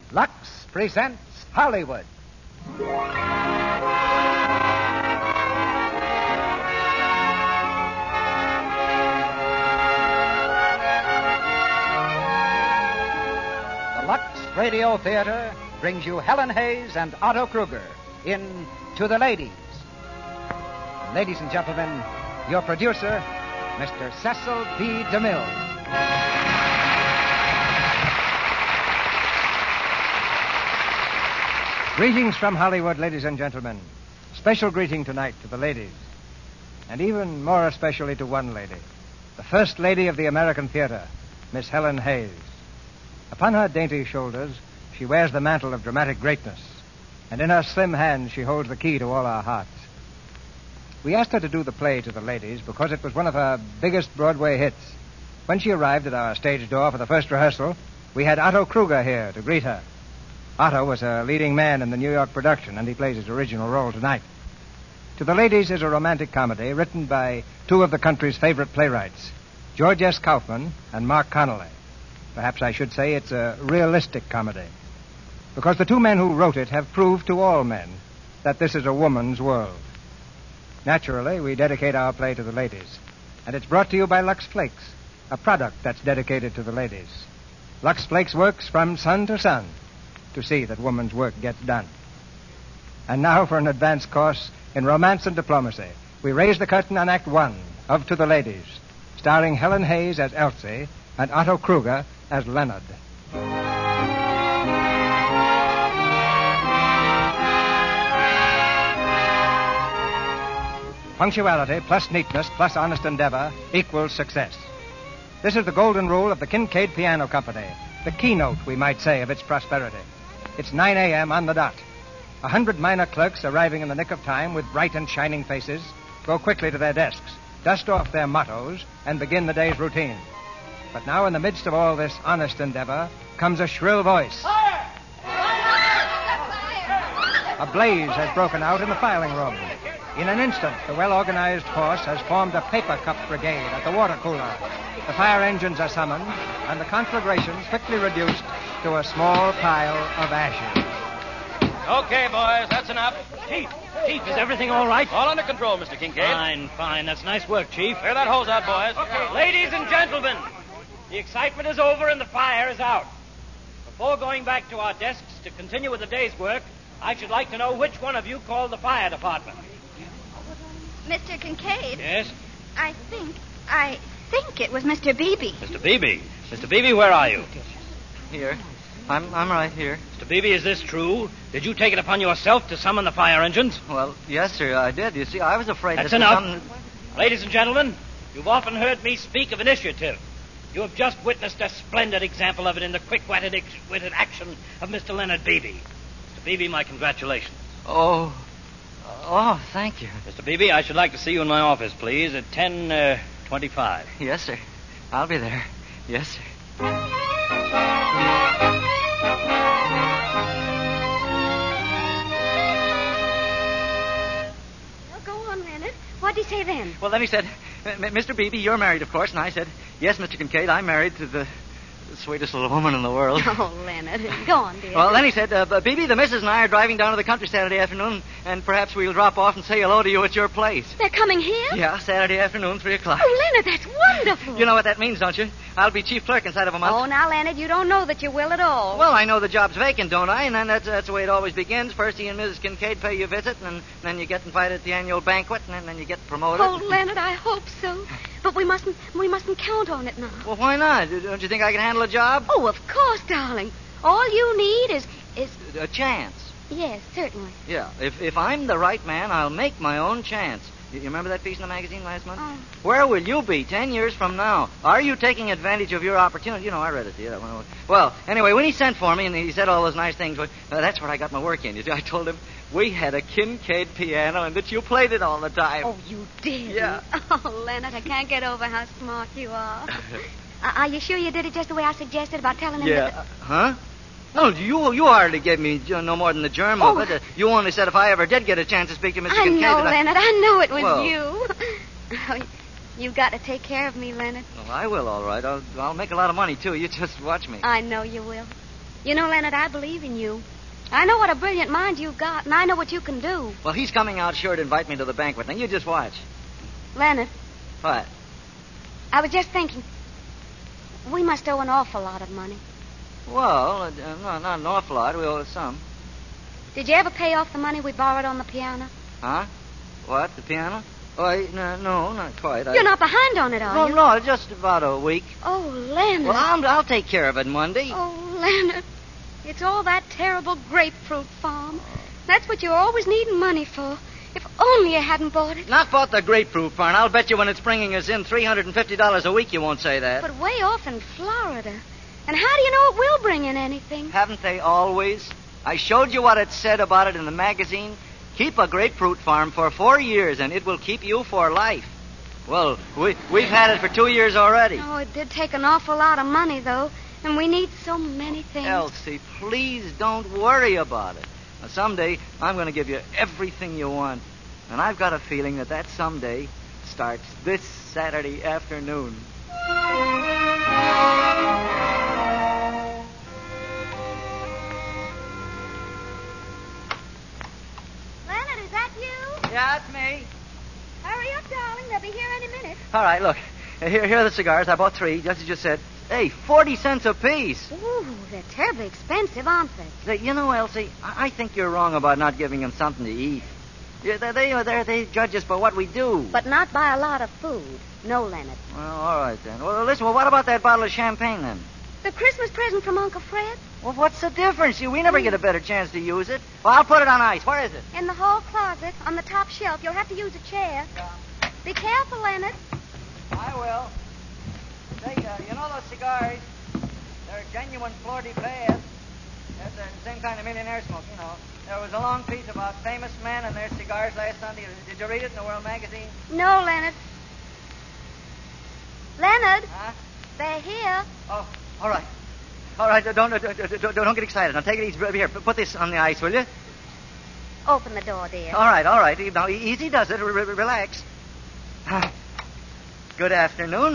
Lux presents Hollywood. The Lux Radio Theater brings you Helen Hayes and Otto Kruger in To the Ladies. Ladies and gentlemen, your producer, Mr. Cecil B. DeMille. Greetings from Hollywood, ladies and gentlemen. Special greeting tonight to the ladies. And even more especially to one lady. The First Lady of the American Theater, Miss Helen Hayes. Upon her dainty shoulders, she wears the mantle of dramatic greatness. And in her slim hands, she holds the key to all our hearts. We asked her to do the play To the Ladies because it was one of her biggest Broadway hits. When she arrived at our stage door for the first rehearsal, we had Otto Kruger here to greet her. Otto was a leading man in the New York production, and he plays his original role tonight. To the Ladies is a romantic comedy written by two of the country's favorite playwrights, George S. Kaufman and Mark Connolly. Perhaps I should say it's a realistic comedy, because the two men who wrote it have proved to all men that this is a woman's world. Naturally, we dedicate our play to the ladies, and it's brought to you by Lux Flakes, a product that's dedicated to the ladies. Lux Flakes works from sun to sun to see that woman's work gets done. And now for an advanced course in romance and diplomacy. We raise the curtain on Act 1 of To the Ladies, starring Helen Hayes as Elsie and Otto Kruger as Leonard. Punctuality plus neatness plus honest endeavor equals success. This is the golden rule of the Kincaid Piano Company, the keynote, we might say, of its prosperity. It's 9 a.m. on the dot. 100 minor clerks arriving in the nick of time with bright and shining faces go quickly to their desks, dust off their mottos, and begin the day's routine. But now in the midst of all this honest endeavor comes a shrill voice. Fire! A blaze has broken out in the filing room. In an instant, the well-organized force has formed a paper cup brigade at the water cooler. The fire engines are summoned, and the conflagration's quickly reduced to a small pile of ashes. Okay, boys, that's enough. Chief, is everything all right? All under control, Mr. Kincaid. Fine. That's nice work, Chief. Clear that hose out, boys. Okay. Ladies and gentlemen, the excitement is over and the fire is out. Before going back to our desks to continue with the day's work, I should like to know which one of you called the fire department. Mr. Kincaid? Yes? I think it was Mr. Beebe. Mr. Beebe? Mr. Beebe, where are you? Here. I'm right here. Mr. Beebe, is this true? Did you take it upon yourself to summon the fire engines? Well, yes, sir, I did. You see, I was afraid That's that enough. Ladies and gentlemen, you've often heard me speak of initiative. You have just witnessed a splendid example of it in the quick-witted action of Mr. Leonard Beebe. Mr. Beebe, my congratulations. Oh, thank you. Mr. Beebe, I should like to see you in my office, please, at 10:25. Yes, sir. I'll be there. Yes, sir. Well, go on, Leonard. What'd he say then? Well, then he said, Mr. Beebe, you're married, of course. And I said, yes, Mr. Kincaid, I'm married to the sweetest little woman in the world. Oh, Leonard. Go on, dear. Well, then he said, Beebe, the missus and I are driving down to the country Saturday afternoon, and perhaps we'll drop off and say hello to you at your place. They're coming here? Yeah, Saturday afternoon, 3 o'clock. Oh, Leonard, that's wonderful. You know what that means, don't you? I'll be chief clerk inside of a month. Oh, now, Leonard, you don't know that you will at all. Well, I know the job's vacant, don't I? And then that's the way it always begins. First, he and Mrs. Kincaid pay you a visit, and then you get invited to the annual banquet, and then you get promoted. Oh, Leonard, I hope so. But we mustn't count on it now. Well, why not? Don't you think I can handle a job? Oh, of course, darling. All you need is... A chance. Yes, certainly. Yeah, if I'm the right man, I'll make my own chance. You remember that piece in the magazine last month? Oh. Where will you be 10 years from now? Are you taking advantage of your opportunity? You know, I read it to you. That one. Well, anyway, when he sent for me and he said all those nice things, that's where I got my work in. You see, I told him we had a Kincaid piano and that you played it all the time. Oh, you did? Yeah. Oh, Leonard, I can't get over how smart you are. Are you sure you did it just the way I suggested about telling him that... Huh? No, you hardly gave me no more than the germ of it. You only said if I ever did get a chance to speak to Mr. Kincaid... I know, Leonard. I know it was well, you. Oh, you've got to take care of me, Leonard. Well, I will, all right. I'll make a lot of money, too. You just watch me. I know you will. You know, Leonard, I believe in you. I know what a brilliant mind you've got, and I know what you can do. Well, he's coming out sure to invite me to the banquet. Now, you just watch. Leonard, What? I was just thinking, we must owe an awful lot of money. Well, no, not an awful lot. We owe some. Did you ever pay off the money we borrowed on the piano? Huh? What, the piano? Oh, no, not quite. You're not behind on it, are you? No, just about a week. Oh, Leonard. Well, I'll take care of it Monday. Oh, Leonard. It's all that terrible grapefruit farm. That's what you're always needing money for. If only you hadn't bought it. Not bought the grapefruit farm. I'll bet you when it's bringing us in $350 a week, you won't say that. But way off in Florida. And how do you know it will bring in anything? Haven't they always? I showed you what it said about it in the magazine. Keep a grapefruit farm for 4 years, and it will keep you for life. Well, we've had it for 2 years already. Oh, it did take an awful lot of money, though. And we need so many things. Elsie, please don't worry about it. Now, someday, I'm going to give you everything you want. And I've got a feeling that someday starts this Saturday afternoon. Leonard, is that you? Yeah, it's me. Hurry up, darling. They'll be here any minute. All right, look. Here are the cigars. I bought 3, just as you said. Hey, 40 cents apiece. Ooh, they're terribly expensive, aren't they? You know, Elsie, I think you're wrong about not giving them something to eat. Yeah, they judge us by what we do. But not by a lot of food. No, Leonard. Well, all right, then. Well, listen, what about that bottle of champagne, then? The Christmas present from Uncle Fred? Well, what's the difference? We never get a better chance to use it. Well, I'll put it on ice. Where is it? In the hall closet, on the top shelf. You'll have to use a chair. Yeah. Be careful, Leonard. I will. Say, you know those cigars? They're genuine Flor de Paz. That's the same kind of millionaire smoke, you know. There was a long piece about famous men and their cigars last Sunday. Did you read it in the World magazine? No, Leonard. Leonard, Huh? they're here. Oh, all right. All right, don't get excited. Now, take it easy. Here, put this on the ice, will you? Open the door, dear. All right. Now, easy does it. Relax. Good afternoon,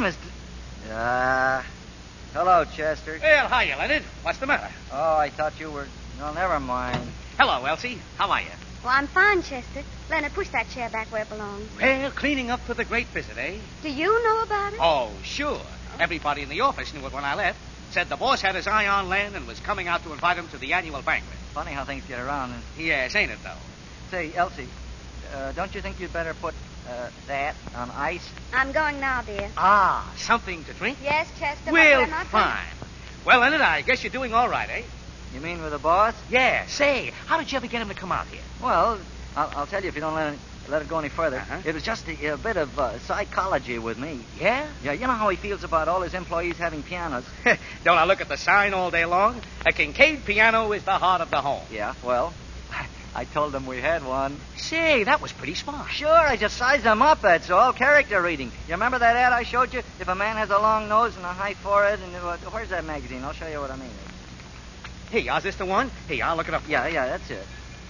Mr. Hello, Chester. Well, hiya, Leonard. What's the matter? Oh, I thought you were... No, never mind. Hello, Elsie. How are you? Well, I'm fine, Chester. Leonard, push that chair back where it belongs. Well, cleaning up for the great visit, eh? Do you know about it? Oh, sure. Everybody in the office knew it when I left. Said the boss had his eye on Len and was coming out to invite him to the annual banquet. Funny how things get around. Yes, ain't it, though? Say, Elsie, don't you think you'd better put that on ice? I'm going now, dear. Ah, something to drink? Yes, Chester. but Well, we're not fine. Well, Leonard, I guess you're doing all right, eh? You mean with the boss? Yeah. Say, how did you ever get him to come out here? Well, I'll tell you if you don't let it go any further. Uh-huh. It was just a bit of psychology with me. Yeah? Yeah, you know how he feels about all his employees having pianos. Don't I look at the sign all day long? A Kincaid piano is the heart of the home. Yeah, well, I told him we had one. Say, that was pretty smart. Sure, I just sized them up, that's all. Character reading. You remember that ad I showed you? If a man has a long nose and a high forehead and... where's that magazine? I'll show you what I mean. Hey, is this the one? Hey, I'll look it up. Yeah, that's it.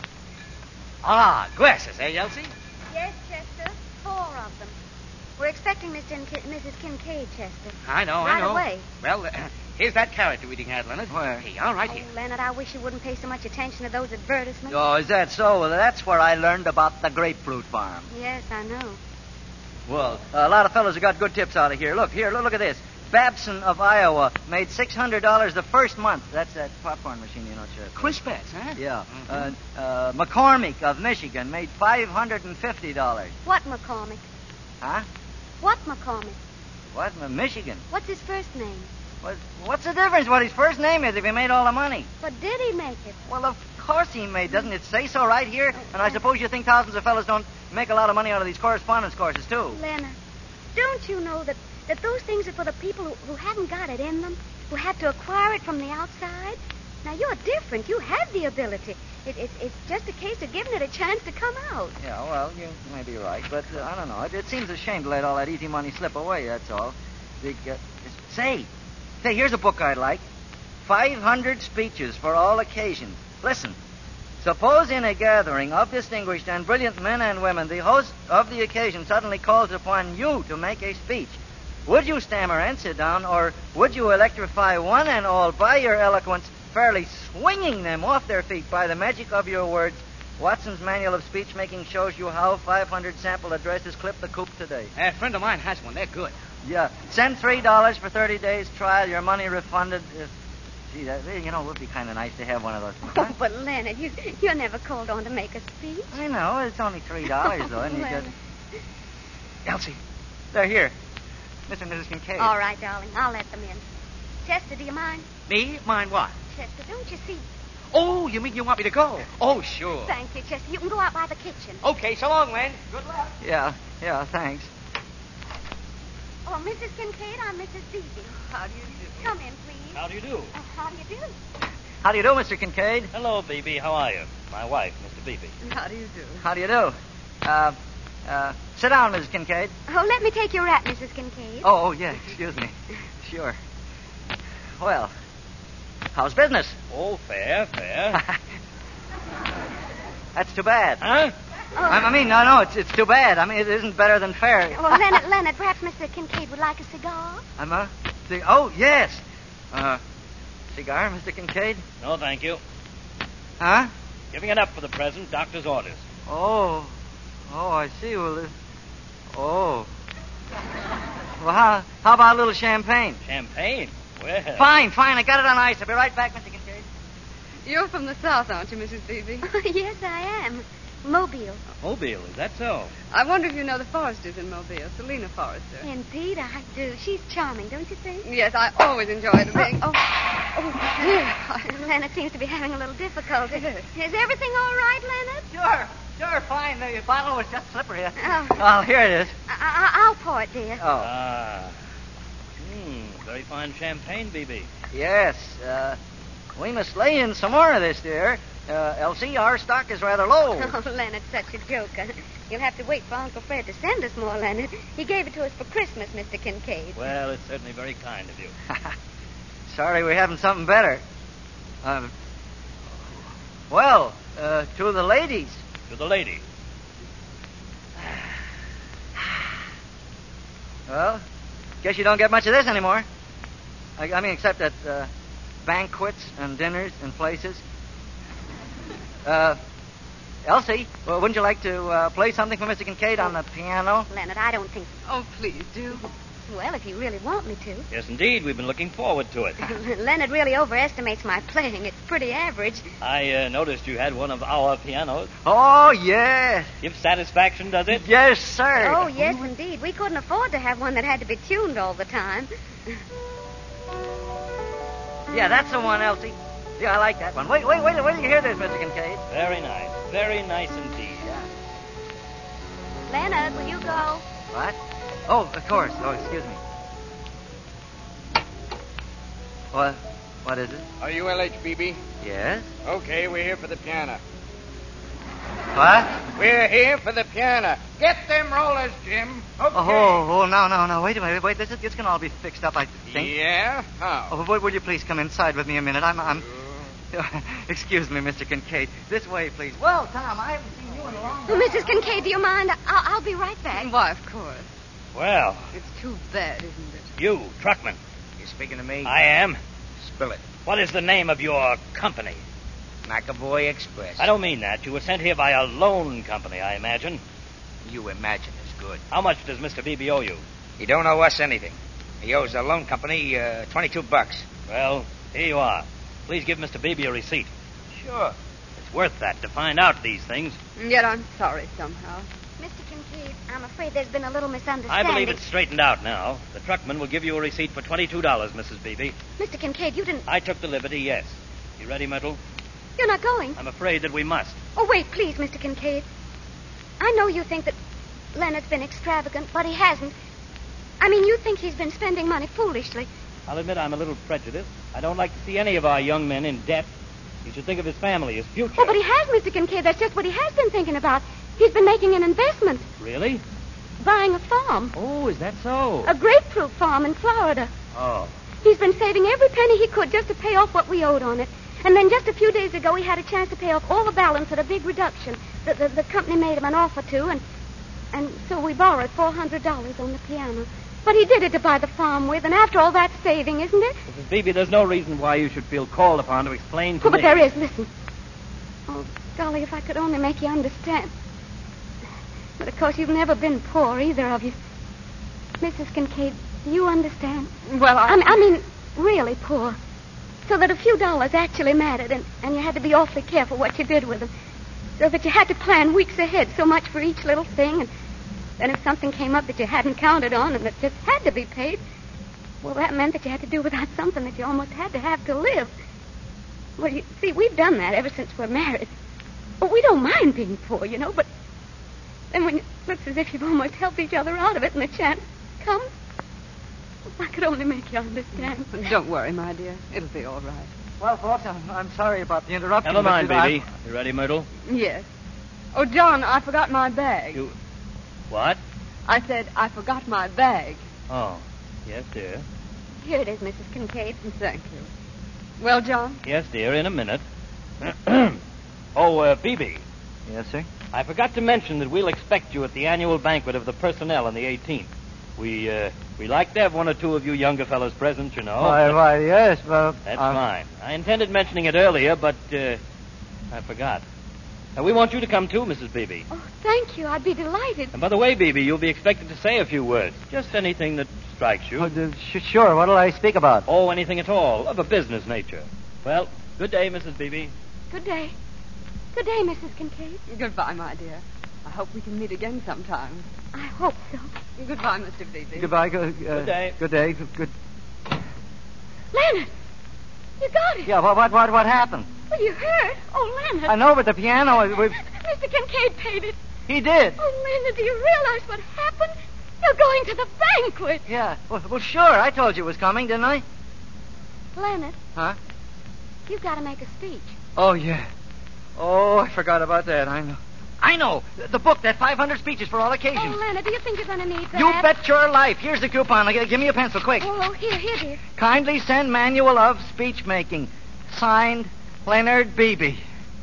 Ah, glasses, eh, Elsie? Yes, Chester. 4 of them. We're expecting Mr. and Mrs. Kincaid, Chester. I know. Right away. Well, here's that character reading ad, Leonard. Where? Hey, all right here. Oh, Leonard, I wish you wouldn't pay so much attention to those advertisements. Oh, is that so? Well, that's where I learned about the grapefruit farm. Yes, I know. Well, a lot of fellows have got good tips out of here. Look at this. Babson of Iowa made $600 the first month. That's that popcorn machine, you know, Chester. Crispets, huh? Yeah. McCormick of Michigan made $550. What McCormick? Huh? What McCormick? What? Michigan. What's his first name? What's the difference what his first name is if he made all the money? But did he make it? Well, of course he made. Doesn't it say so right here? And I suppose you think thousands of fellas don't make a lot of money out of these correspondence courses, too. Leonard, don't you know that those things are for the people who haven't got it in them, who have to acquire it from the outside? Now, you're different. You have the ability. It's just a case of giving it a chance to come out. Yeah, well, you may be right, but I don't know. It seems a shame to let all that easy money slip away, that's all. Say, here's a book I'd like. 500 Speeches for All Occasions. Listen. Suppose in a gathering of distinguished and brilliant men and women, the host of the occasion suddenly calls upon you to make a speech. Would you stammer and sit down, or would you electrify one and all by your eloquence, fairly swinging them off their feet by the magic of your words. Watson's Manual of Speech-Making shows you how 500 sample addresses clip the coop today. A friend of mine has one. They're good. Yeah. Send $3 for 30 days trial. Your money refunded. Gee, it would be kind of nice to have one of those. Oh, but Leonard, you're never called on to make a speech. I know. It's only $3, though. And you Leonard. get... Elsie, they're here. Mr. and Mrs. Kincaid. All right, darling. I'll let them in. Chester, do you mind? Me? Mind what? Chester, don't you see? Oh, you mean you want me to go? Oh, sure. Thank you, Chester. You can go out by the kitchen. Okay, so long, Len. Good luck. Yeah, thanks. Oh, Mrs. Kincaid, I'm Mrs. Beebe. How do you do? Come in, please. How do you do? How do you do? How do you do, Mr. Kincaid? Hello, Beebe. How are you? My wife, Mr. Beebe. How do you do? How do you do? Sit down, Mrs. Kincaid. Oh, let me take your wrap, Mrs. Kincaid. Oh, yeah, excuse me. Sure. Well, how's business? Oh, fair. That's too bad. Huh? Oh. I mean, no, it's too bad. I mean, it isn't better than fair. Well, Leonard, perhaps Mr. Kincaid would like a cigar? Oh, yes. Cigar, Mr. Kincaid? No, thank you. Huh? Giving it up for the present. Doctor's orders. Oh, I see. Well, Well, how about a little champagne? Champagne? Well. Fine. I got it on ice. I'll be right back, Mr. Kincaid. You're from the South, aren't you, Mrs. Beebe? Yes, I am. Mobile. Mobile, is that so? I wonder if you know the Forresters in Mobile, Selena Forrester. Indeed, I do. She's charming, don't you think? Yes, I always enjoyed being... Oh, dear. Leonard seems to be having a little difficulty. Is everything all right, Leonard? Sure, fine. The bottle was just slippery. Oh. Well, here it is. I'll pour it, dear. Oh. Very fine champagne, Beebe. Yes. We must lay in some more of this, dear. Elsie, our stock is rather low. Oh, Leonard's such a joker. You'll have to wait for Uncle Fred to send us more, Leonard. He gave it to us for Christmas, Mr. Kincaid. Well, it's certainly very kind of you. Sorry we haven't something better. To the ladies. To the lady. Well, guess you don't get much of this anymore. I mean, except at banquets and dinners and places. Elsie, wouldn't you like to play something for Mr. Kincaid on the piano? Leonard, I don't think... Oh, please, do. Well, if you really want me to. Yes, indeed. We've been looking forward to it. Leonard really overestimates my playing. It's pretty average. I noticed you had one of our pianos. Oh, yes. Gives satisfaction, does it? Yes, sir. Oh, yes, indeed. We couldn't afford to have one that had to be tuned all the time. Yeah, that's the one, Elsie. Yeah, I like that one. Wait till you hear this, Mr. Kincaid. Very nice. Very nice indeed. Yeah. Leonard, will you go? What? Oh, of course. Oh, excuse me. What is it? Are you LHBB? Yes? Okay, we're here for the piano. What? We're here for the piano. Get them rollers, Jim. Okay. Oh, no. Wait a minute. Wait, it's going to all be fixed up, I think. Yeah? How? Oh, will you please come inside with me a minute? I'm... Excuse me, Mr. Kincaid. This way, please. Well, Tom, I haven't seen you in a long time. Mrs. Kincaid, do you mind? I'll be right back. Why, of course. Well, It's too bad, isn't it? you, truckman. You speaking to me? I am. Spill it. What is the name of your company? McAvoy Express. I don't mean that. You were sent here by a loan company, I imagine. You imagine is good. How much does Mr. Beebe owe you? He don't owe us anything. He owes the loan company $22. Well, here you are. Please give Mr. Beebe a receipt. Sure. It's worth that to find out these things. Yet I'm sorry somehow. Mr. Kincaid, I'm afraid there's been a little I misunderstanding. believe it's straightened out now. The truckman will give you a receipt for $22, Mrs. Beebe. Mr. Kincaid, you didn't... I took the liberty, yes. You ready, Myrtle? You're not going. I'm afraid that we must. Oh, wait, please, Mr. Kincaid. I know you think that Leonard's been extravagant, but he hasn't. I mean, you think he's been spending money foolishly. I'll admit I'm a little prejudiced. I don't like to see any of our young men in debt. He should think of his family, his future. Oh, but he has, Mr. Kincaid. That's just what he has been thinking about. He's been making an investment, Really? buying a farm, Oh, is that so? a grapefruit farm in Florida. Oh. He's been saving every penny he could just to pay off what we owed on it. And then just a few days ago, he had a chance to pay off all the balance at a big reduction. The company made him an offer to, and so we borrowed $400 on the piano. But he did it to buy the farm with, and after all, that's saving, isn't it? Mrs. Beebe, there's no reason why you should feel called upon to explain to Oh, me. but there is. Listen. Oh, golly, if I could only make you understand. But, of course, you've never been poor, either of you. Mrs. Kincaid, do you understand? Well, I mean, really poor. So that a few dollars actually mattered, and you had to be awfully careful what you did with them. So that you had to plan weeks ahead, so much for each little thing, and then if something came up that you hadn't counted on and that just had to be paid, well, that meant that you had to do without something that you almost had to have to live. Well, you see, we've done that ever since we're married. Well, we don't mind being poor, you know, but then when it looks as if you've almost helped each other out of it and the chance comes, if I could only make you understand. Don't worry, my dear. It'll be all right. Well, folks, I'm sorry about the interruption. Never mind, but Beebe. You ready, Myrtle? Yes. Oh, John, I forgot my bag. You... What? I said I forgot my bag. Oh, yes, dear. Here it is, Mrs. Kincaid. Thank you. Well, John? Yes, dear, in a minute. Beebe. Yes, sir? I forgot to mention that we'll expect you at the annual banquet of the personnel on the 18th. We like to have one or two of you younger fellows present, you know. Why, yes, well... That's fine. I intended mentioning it earlier, but I forgot. We want you to come too, Mrs. Beebe. Oh, thank you. I'd be delighted. And by the way, Beebe, you'll be expected to say a few words. Just anything that strikes you. Sure, what'll I speak about? Oh, anything at all, of a business nature. Well, good day, Mrs. Beebe. Good day. Good day, Mrs. Kincaid. Goodbye, my dear. I hope we can meet again sometime. I hope so. Goodbye, Mr. Beebe. Goodbye. Good day. Good day. Good. Leonard! You got it. Yeah, what happened? Well, you heard. Oh, Leonard. I know, but the piano... Mr. Kincaid paid it. He did. Oh, Leonard, do you realize what happened? You're going to the banquet. Yeah. Well, sure. I told you it was coming, didn't I? Leonard. Huh? You've got to make a speech. Oh, yeah. Oh, I forgot about that. I know. The book, that 500 speeches for all occasions. Oh, Leonard, do you think you're going to need that? You bet your life. Here's the coupon. Give me a pencil, quick. Oh, here, dear. Kindly send manual of speech making. Signed, Leonard Beebe.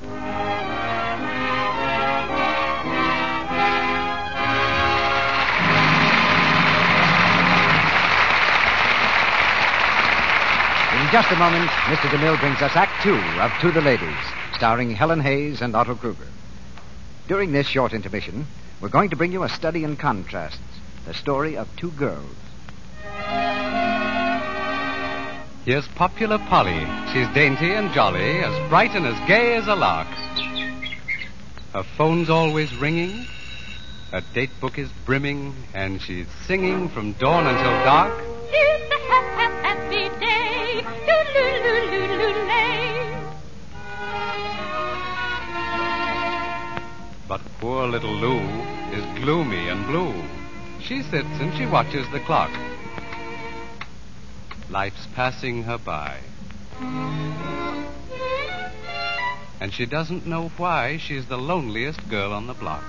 In just a moment, Mr. DeMille brings us Act Two of To the Ladies, starring Helen Hayes and Otto Kruger. During this short intermission, we're going to bring you a study in contrasts, the story of two girls. Here's Popular Polly. She's dainty and jolly, as bright and as gay as a lark. Her phone's always ringing, her date book is brimming, and she's singing from dawn until dark. It's a happy day. But poor little Lou is gloomy and blue. She sits and she watches the clock. Life's passing her by. And she doesn't know why she's the loneliest girl on the block.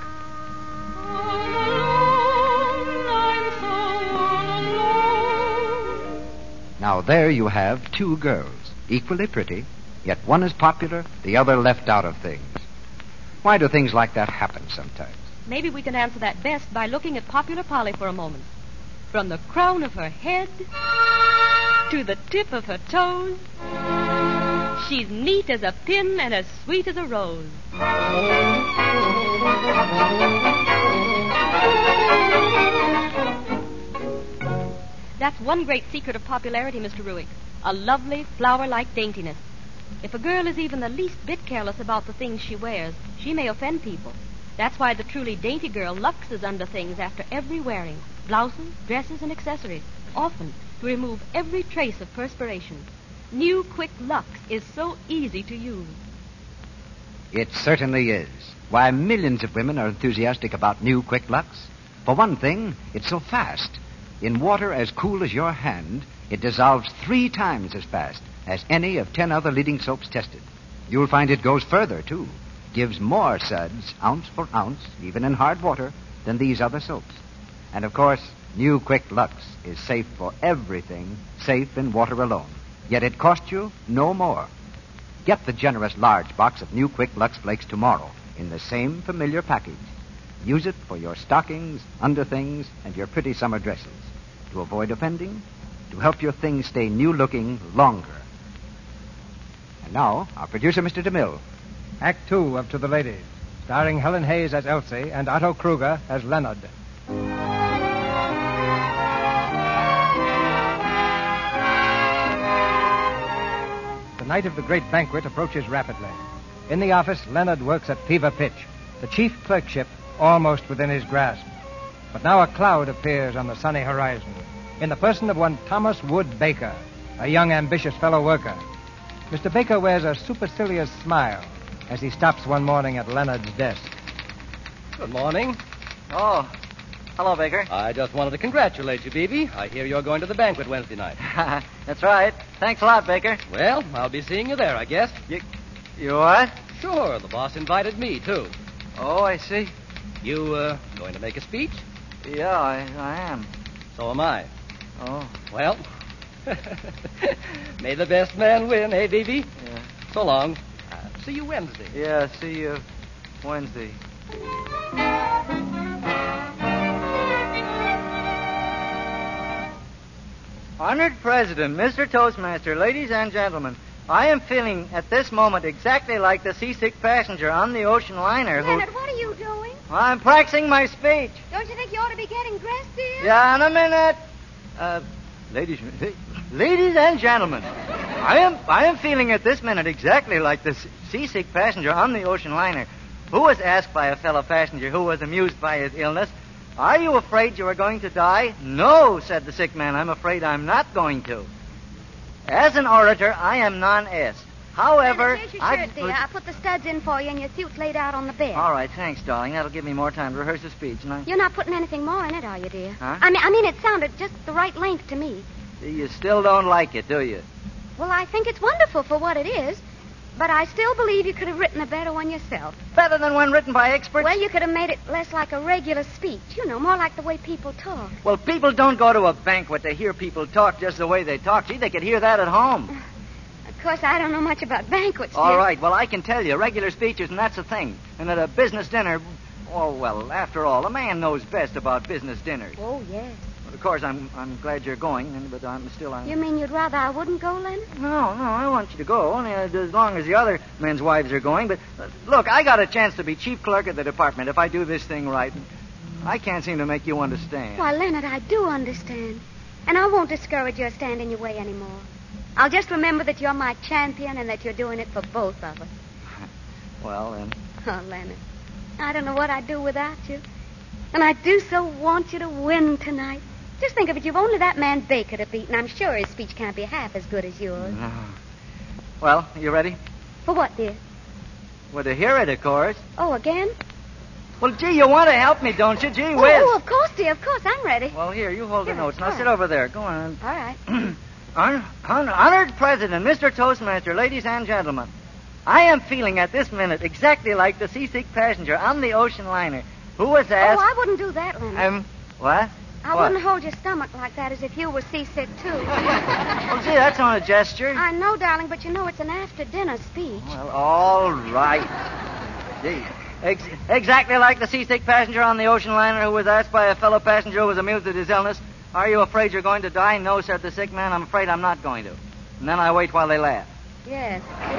Now there you have two girls, equally pretty, yet one is popular, the other left out of things. Why do things like that happen sometimes? Maybe we can answer that best by looking at Popular Polly for a moment. From the crown of her head to the tip of her toes, she's neat as a pin and as sweet as a rose. That's one great secret of popularity, Mr. Ruick. A lovely, flower-like daintiness. If a girl is even the least bit careless about the things she wears, she may offend people. That's why the truly dainty girl luxes under things after every wearing. Blouses, dresses, and accessories. Often to remove every trace of perspiration. New Quick Lux is so easy to use. It certainly is. Why, millions of women are enthusiastic about new Quick Lux. For one thing, it's so fast. In water as cool as your hand, it dissolves 3 times as fast as any of 10 other leading soaps tested. You'll find it goes further, too. Gives more suds, ounce for ounce, even in hard water, than these other soaps. And, of course, new Quick Lux is safe for everything, safe in water alone. Yet it costs you no more. Get the generous large box of new Quick Lux Flakes tomorrow in the same familiar package. Use it for your stockings, underthings, and your pretty summer dresses. to avoid offending, to help your things stay new-looking longer. And now, our producer, Mr. DeMille. Act 2 of To the Ladies, starring Helen Hayes as Elsie and Otto Kruger as Leonard. The night of the great banquet approaches rapidly. In the office, Leonard works at fever pitch, the chief clerkship almost within his grasp. But now a cloud appears on the sunny horizon, in the person of one Thomas Wood Baker, a young, ambitious fellow worker. Mr. Baker wears a supercilious smile as he stops one morning at Leonard's desk. Good morning. Oh, hello, Baker. I just wanted to congratulate you, Beebe. I hear you're going to the banquet Wednesday night. That's right. Thanks a lot, Baker. Well, I'll be seeing you there, I guess. You what? Sure, the boss invited me, too. Oh, I see. You, going to make a speech? Yeah, I am. So am I. Oh. Well, may the best man win, eh, Beebe? Yeah. So long. See you Wednesday. Yeah, see you Wednesday. Honored President, Mr. Toastmaster, ladies and gentlemen, I am feeling at this moment exactly like the seasick passenger on the ocean liner who... Leonard, what are you doing? I'm practicing my speech. Don't you think you ought to be getting dressed, dear? Yeah, in a minute. Ladies and gentlemen, I am feeling at this minute exactly like the seasick passenger on the ocean liner who was asked by a fellow passenger who was amused by his illness, "Are you afraid you are going to die?" "No," said the sick man, "I'm afraid I'm not going to." As an orator, I am non-est. However, Here's your shirt, dear. I put the studs in for you, and your suit's laid out on the bed. All right, thanks, darling. That'll give me more time to rehearse the speech. You're not putting anything more in it, are you, dear? Huh? I mean, it sounded just the right length to me. You still don't like it, do you? Well, I think it's wonderful for what it is, but I still believe you could have written a better one yourself. Better than one written by experts? Well, you could have made it less like a regular speech. You know, more like the way people talk. Well, people don't go to a banquet to hear people talk just the way they talk. Gee, they could hear that at home. Of course, I don't know much about banquets, All dear. right, well, I can tell you, regular speeches, and that's the thing. And at a business dinner, oh, well, after all, a man knows best about business dinners. Oh, yes. Of course, I'm glad you're going, but I'm still... You mean you'd rather I wouldn't go, Leonard? No, I want you to go, only as long as the other men's wives are going. But, look, I got a chance to be chief clerk of the department if I do this thing right. I can't seem to make you understand. Why, Leonard, I do understand. And I won't discourage you or stand in your way anymore. I'll just remember that you're my champion and that you're doing it for both of us. Well, then... Oh, Leonard, I don't know what I'd do without you. And I do so want you to win tonight. Just think of it. You've only that man Baker to beat, and I'm sure his speech can't be half as good as yours. No. Well, you ready? For what, dear? Well, to hear it, of course. Oh, again? Well, gee, you want to help me, don't you? Gee whiz. Oh, of course, dear. Of course. I'm ready. Well, here, you hold the notes. Now, all sit right. over there. Go on. All right. Honored President, Mr. Toastmaster, ladies and gentlemen, I am feeling at this minute exactly like the seasick passenger on the ocean liner who was asked... Oh, I wouldn't do that, Leonard. What? I What? wouldn't hold your stomach like that as if you were seasick, too. Well, gee, that's not a gesture. I know, darling, but you know it's an after-dinner speech. Well, all right. Gee. Exactly like the seasick passenger on the ocean liner who was asked by a fellow passenger who was amused at his illness, "Are you afraid you're going to die?" "No," said the sick man. "I'm afraid I'm not going to." And then I wait while they laugh. Yes.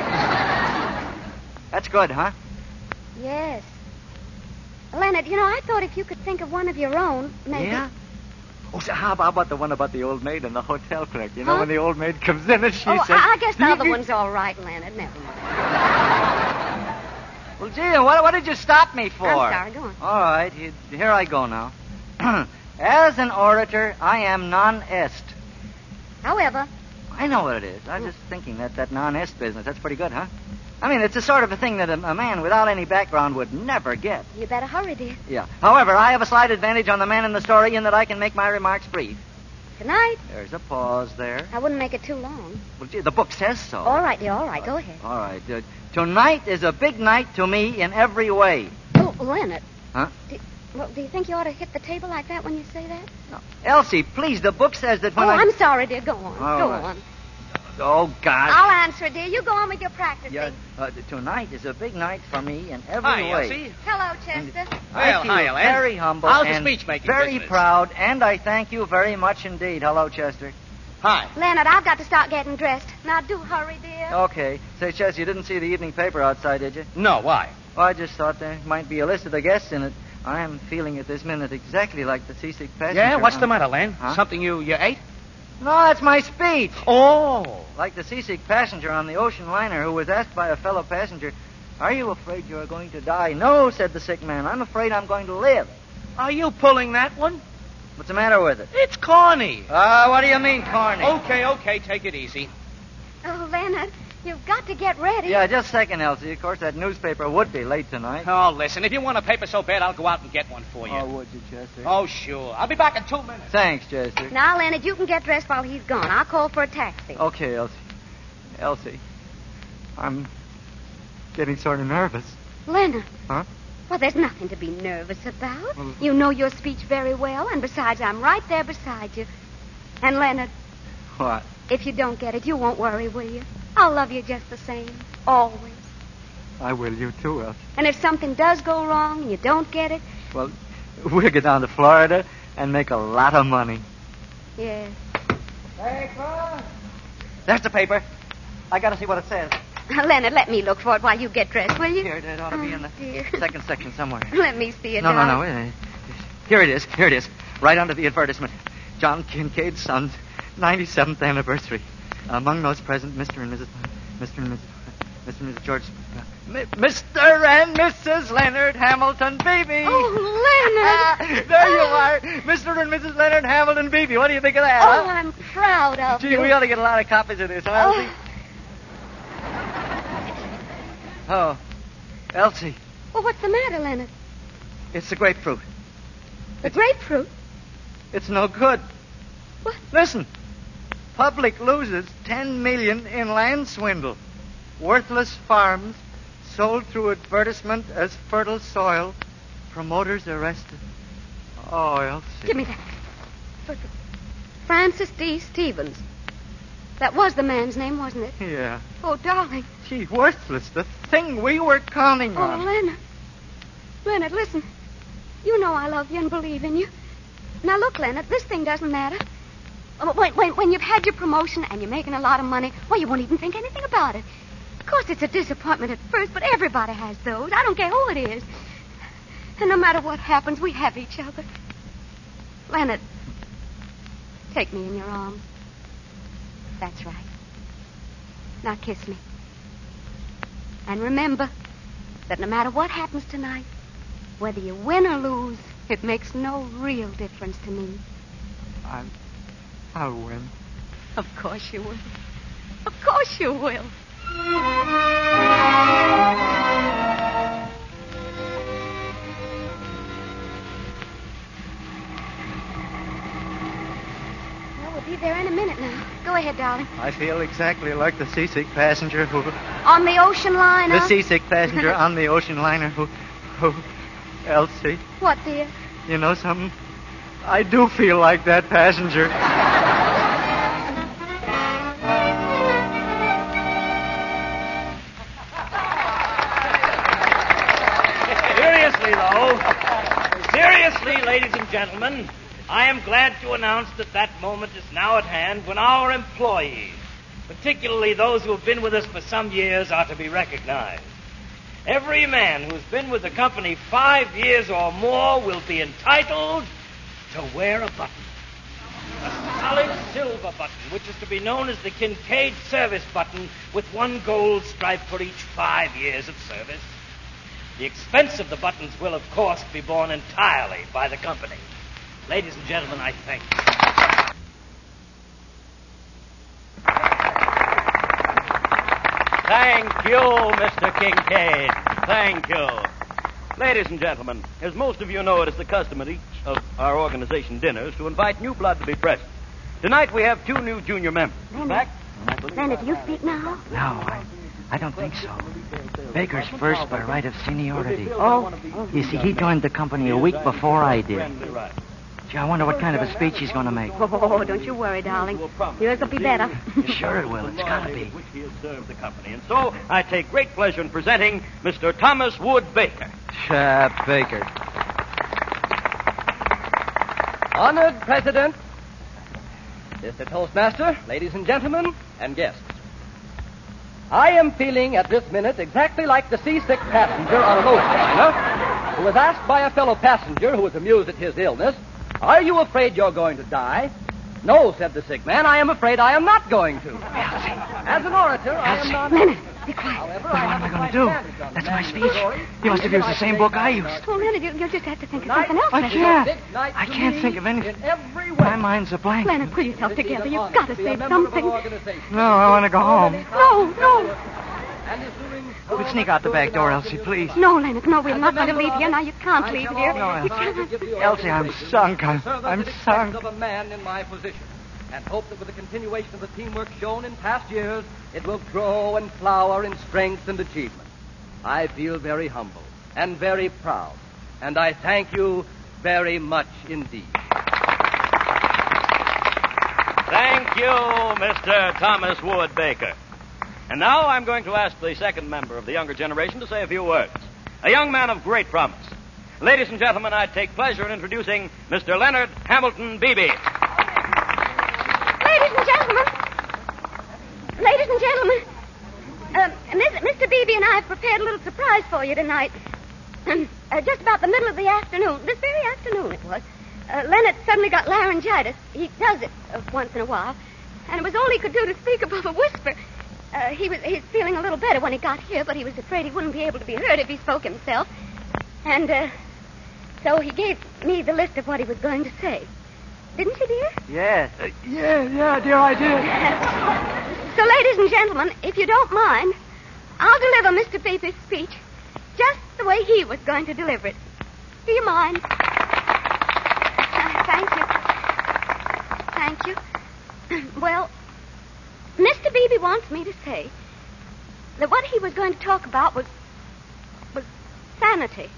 That's good, huh? Yes. Leonard, you know, I thought if you could think of one of your own, maybe... Yeah? Oh, so how about the one about the old maid and the hotel clerk? You know, Huh? when the old maid comes in and she says... I guess the other one's all right, Leonard. Never mind. Well, gee, what did you stop me for? I'm sorry, go on. All right, here I go now. As an orator, I am non-est. However... I know what it is. I was just thinking that non-est business. That's pretty good, huh? I mean, it's the sort of a thing that a man without any background would never get. You better hurry, dear. Yeah. However, I have a slight advantage on the man in the story in that I can make my remarks brief. Good night. There's a pause there. I wouldn't make it too long. Well, gee, the book says so. All right, dear, all right. Go ahead. All right. Tonight is a big night to me in every way. Oh, Leonard. Huh? Do you think you ought to hit the table like that when you say that? No. Elsie, please, the book says that when I'm sorry, dear. Go on. All Go right. on. Oh, gosh. I'll answer it, dear. You go on with your practicing. Yeah, tonight is a big night for me in every Hi, way. Elsie. Hello, Chester. I feel Ellen. very humble How's the and speech-making very business? proud, and I thank you very much indeed. Hello, Chester. Hi. Leonard, I've got to start getting dressed. Now, do hurry, dear. Okay. Say, Chester, you didn't see the evening paper outside, did you? No, why? Well, I just thought there might be a list of the guests in it. I am feeling at this minute exactly like the seasick passenger. Yeah, what's the matter, Len? Huh? Something you ate? No, that's my speech. Oh. Like the seasick passenger on the ocean liner who was asked by a fellow passenger, "Are you afraid you're going to die?" "No," said the sick man. "I'm afraid I'm going to live." Are you pulling that one? What's the matter with it? It's corny. What do you mean, corny? Okay, take it easy. Oh, Leonard, you've got to get ready. Yeah, just a second, Elsie. Of course, that newspaper would be late tonight. Oh, listen, if you want a paper so bad, I'll go out and get one for you. Oh, would you, Chester? Oh, sure. I'll be back in 2 minutes. Thanks, Chester. Now, Leonard, you can get dressed while he's gone. I'll call for a taxi. Okay, Elsie. Elsie, I'm getting sort of nervous. Leonard. Huh? Well, there's nothing to be nervous about. You know your speech very well, and besides, I'm right there beside you. And, Leonard, What? if you don't get it, you won't worry, will you? I'll love you just the same. Always. I will, you too, Elsie. And if something does go wrong and you don't get it, Well, we'll get down to Florida and make a lot of money. yes. There's the paper. I got to see what it says. Leonard, let me look for it while you get dressed, will you? Here, it ought to be in the dear. second section somewhere. Let me see it, No. darling. Here it is. Right under the advertisement. John Kincaid's son's 97th anniversary. Among those present, Mr. and Mrs. George... Mr. and Mrs. Leonard Hamilton Beebe. Oh, Leonard! There you are. Mr. and Mrs. Leonard Hamilton Beebe. What do you think of that, Oh, huh? I'm proud of Gee, you. we ought to get a lot of copies of this, huh, Elsie? Oh, Elsie, Well, what's the matter, Leonard? it's the grapefruit. The grapefruit? It's no good. What? Listen. Public loses $10 million in land swindle. Worthless farms sold through advertisement as fertile soil. Promoters arrested. Oh, Elsie. Give me that. Francis D. Stevens. That was the man's name, wasn't it? Yeah. Oh, darling. Gee, worthless. The thing we were counting Oh, on. Leonard. Leonard, listen. You know I love you and believe in you. Now, look, Leonard, this thing doesn't matter. When you've had your promotion and you're making a lot of money, well, you won't even think anything about it. Of course, it's a disappointment at first, but everybody has those. I don't care who it is. And no matter what happens, we have each other. Leonard, take me in your arms. That's right. Now kiss me. And remember that no matter what happens tonight, whether you win or lose, it makes no real difference to me. I'll win. Of course you will. Of course you will. Well, we'll be there in a minute now. Go ahead, darling. I feel exactly like the seasick passenger who... On the ocean liner? The seasick passenger on the ocean liner who... Elsie, What, dear? you know something? I do feel like that passenger. Seriously, ladies and gentlemen, I am glad to announce that moment is now at hand when our employees, particularly those who have been with us for some years, are to be recognized. Every man who's been with the company 5 years or more will be entitled to wear a button. A solid silver button, which is to be known as the Kincaid Service Button, with 1 gold stripe for each 5 years of service. The expense of the buttons will, of course, be borne entirely by the company. Ladies and gentlemen, I thank you. Thank you, Mr. Kincaid. Thank you. Ladies and gentlemen, as most of you know, it is the custom at each of our organization dinners to invite new blood to be present. Tonight we have 2 new junior members. Leonard, do you speak now? No, I don't think so. Baker's first by right of seniority. Oh. You see, he joined the company a week before I did. Gee, I wonder what kind of a speech he's going to make. Oh, don't you worry, darling. Yours will be better. Sure it will. It's got to be. Which he has served the company. And so I take great pleasure in presenting Mr. Thomas Wood Baker. Baker. Honored President, Mr. Toastmaster, ladies and gentlemen, and guests. I am feeling at this minute exactly like the seasick passenger on an ocean liner who was asked by a fellow passenger who was amused at his illness, "Are you afraid you're going to die?" "No," said the sick man, "I am afraid I am not going to." As an orator, I am not... Leonard, be quiet. However, What am I going to do? That's my speech. You must have used the same book I used. Oh, Leonard, you'll just have to think of something else. I can't think of anything. My mind's a blank. Leonard, pull yourself together. You've got to say something. No, I want to go home. No. We'll sneak out the back door, Elsie, please. No, Leonard, no, we're not going to leave here. Now, you can't leave here. No, You can't. Elsie, I'm sunk. I'm sunk. of a man in my position, and hope that with the continuation of the teamwork shown in past years, it will grow and flower in strength and achievement. I feel very humble and very proud, and I thank you very much indeed. Thank you, Mr. Thomas Wood Baker. And now I'm going to ask the second member of the younger generation to say a few words. A young man of great promise. Ladies and gentlemen, I take pleasure in introducing Mr. Leonard Hamilton Beebe. Ladies and gentlemen, Mr. Beebe and I have prepared a little surprise for you tonight. Just about the middle of the afternoon, this very afternoon it was, Leonard suddenly got laryngitis. He does it once in a while, and it was all he could do to speak above a whisper. He's feeling a little better when he got here, but he was afraid he wouldn't be able to be heard if he spoke himself. And so he gave me the list of what he was going to say. Didn't you, dear? Yeah. Yeah, dear, I did. So, ladies and gentlemen, if you don't mind, I'll deliver Mr. Beebe's speech just the way he was going to deliver it. Do you mind? Thank you. Well, Mr. Beebe wants me to say that what he was going to talk about was sanity.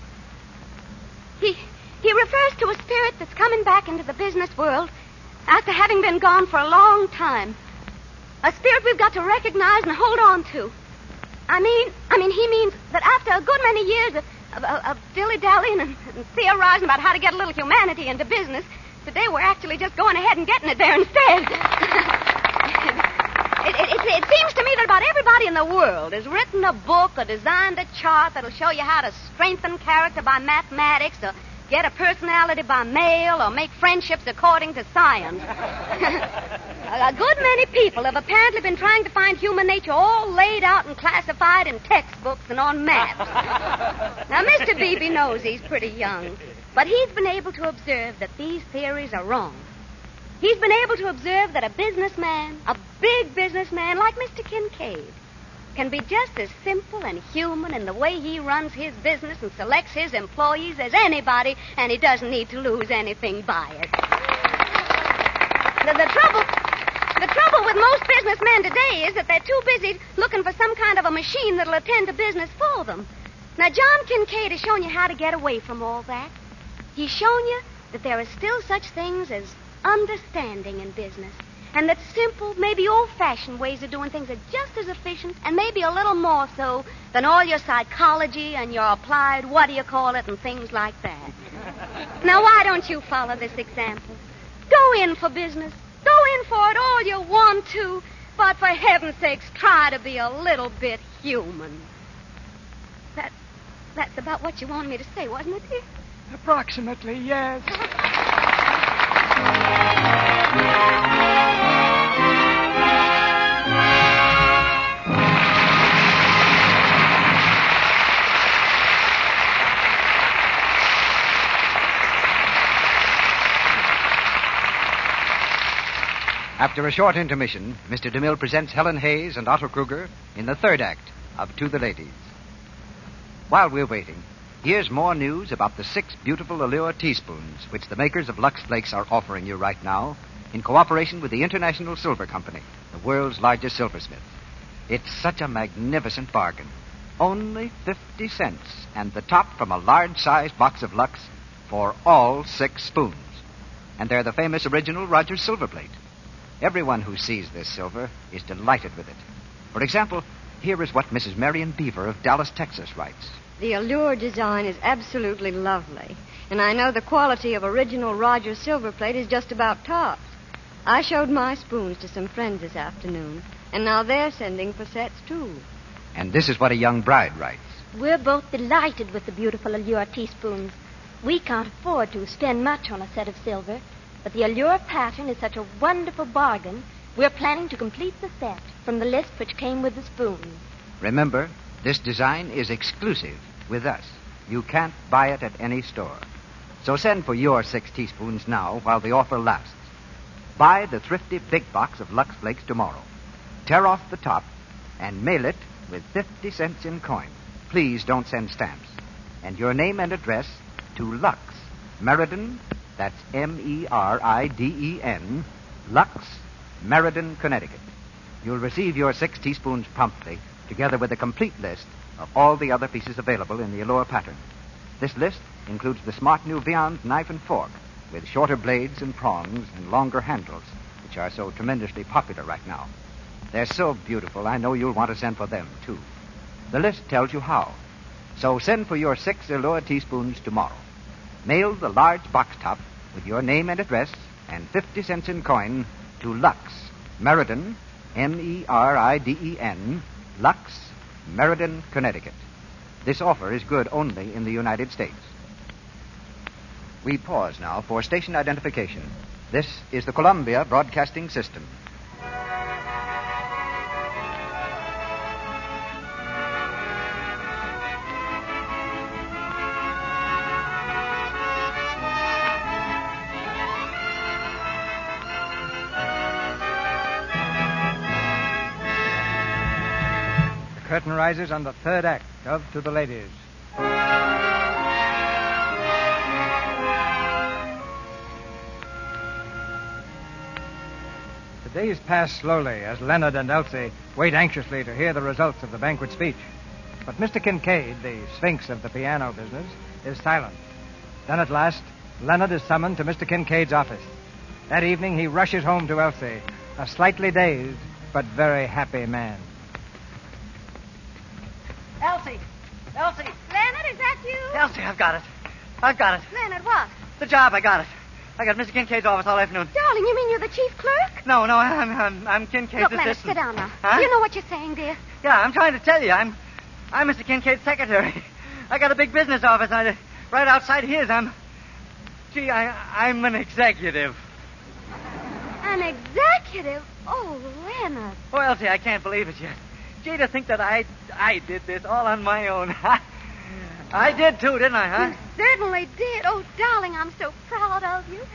He refers to a spirit that's coming back into the business world after having been gone for a long time. A spirit we've got to recognize and hold on to. I mean, he means that after a good many years of dilly-dallying and theorizing about how to get a little humanity into business, today we're actually just going ahead and getting it there instead. It seems to me that about everybody in the world has written a book or designed a chart that'll show you how to strengthen character by mathematics or get a personality by mail or make friendships according to science. A good many people have apparently been trying to find human nature all laid out and classified in textbooks and on maps. Now, Mr. Beebe knows he's pretty young, but he's been able to observe that these theories are wrong. He's been able to observe that a businessman, a big businessman like Mr. Kincaid, can be just as simple and human in the way he runs his business and selects his employees as anybody, and he doesn't need to lose anything by it. The trouble with most businessmen today is that they're too busy looking for some kind of a machine that'll attend to business for them. Now, John Kincaid has shown you how to get away from all that. He's shown you that there are still such things as understanding in business, and that simple, maybe old-fashioned ways of doing things are just as efficient, and maybe a little more so, than all your psychology and your applied what-do-you-call-it and things like that. Now, why don't you follow this example? Go in for business. Go in for it all you want to, but for heaven's sakes, try to be a little bit human. That's about what you wanted me to say, wasn't it, dear? Approximately, yes. After a short intermission, Mr. DeMille presents Helen Hayes and Otto Kruger in the third act of To the Ladies. While we're waiting, here's more news about the 6 beautiful Allure teaspoons which the makers of Lux Flakes are offering you right now in cooperation with the International Silver Company, the world's largest silversmith. It's such a magnificent bargain. Only 50 cents and the top from a large-sized box of Lux for all 6 spoons. And they're the famous original Rogers silver plate. Everyone who sees this silver is delighted with it. For example, here is what Mrs. Marion Beaver of Dallas, Texas writes. The allure design is absolutely lovely. And I know the quality of original Rogers silver plate is just about tops. I showed my spoons to some friends this afternoon, and now they're sending for sets, too. And this is what a young bride writes. We're both delighted with the beautiful Allure teaspoons. We can't afford to spend much on a set of silver, but the Allure pattern is such a wonderful bargain, we're planning to complete the set from the list which came with the spoons. Remember, this design is exclusive with us. You can't buy it at any store. So send for your 6 teaspoons now while the offer lasts. Buy the thrifty big box of Lux Flakes tomorrow. Tear off the top and mail it with 50 cents in coin. Please don't send stamps. And your name and address to Lux, Meriden, that's Meriden, Lux, Meriden, Connecticut. You'll receive your 6 teaspoons promptly, together with a complete list of all the other pieces available in the Allure pattern. This list includes the smart new Viand knife and fork, with shorter blades and prongs and longer handles, which are so tremendously popular right now. They're so beautiful, I know you'll want to send for them, too. The list tells you how. So send for your 6 Allure teaspoons tomorrow. Mail the large box top with your name and address and 50 cents in coin to Lux, Meriden, Meriden, Lux, Meriden, Connecticut. This offer is good only in the United States. We pause now for station identification. This is the Columbia Broadcasting System. The curtain rises on the 3rd act of To the Ladies. The days pass slowly as Leonard and Elsie wait anxiously to hear the results of the banquet speech. But Mr. Kincaid, the sphinx of the piano business, is silent. Then at last, Leonard is summoned to Mr. Kincaid's office. That evening, he rushes home to Elsie, a slightly dazed but very happy man. Elsie! Elsie! Leonard, is that you? Elsie, I've got it. I've got it. Leonard, what? The job, I got it. I got Mr. Kincaid's office all afternoon. Darling, you mean you're the chief clerk? No, I'm Kincaid's Look, Leonard, assistant. sit down now. Huh? You know what you're saying, dear? Yeah, I'm trying to tell you. I'm Mr. Kincaid's secretary. I got a big business office right outside his. I'm an executive. An executive? Oh, Leonard. Oh, Elsie, I can't believe it yet. Gee, to think that I did this all on my own. I did, too, didn't I, huh? You certainly did. Oh, darling, I'm so proud of you.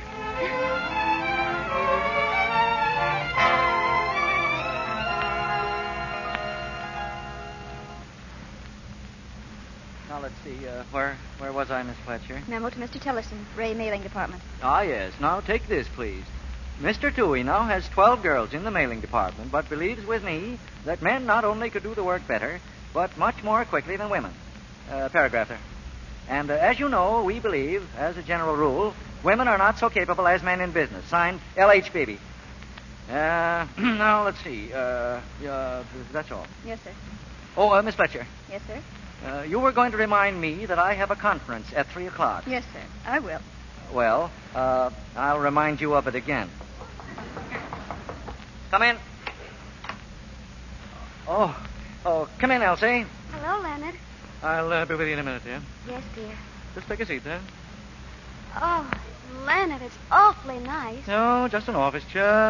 Now, let's see. Where was I, Miss Fletcher? Memo to Mr. Tillison, Ray Mailing Department. Ah, yes. Now, take this, please. Mr. Toohey now has 12 girls in the mailing department, but believes with me that men not only could do the work better, but much more quickly than women. Paragraph there. And as you know, we believe, as a general rule, women are not so capable as men in business. Signed, L.H. Beebe. Now, let's see. That's all. Yes, sir. Oh, Miss Fletcher. Yes, sir. You were going to remind me that I have a conference at 3 o'clock. Yes, sir. I will. Well, I'll remind you of it again. Come in. Oh, come in, Elsie. Hello, Leonard. I'll be with you in a minute, dear. Yes, dear. Just take a seat there. Oh, Leonard, it's awfully nice. No, just an office.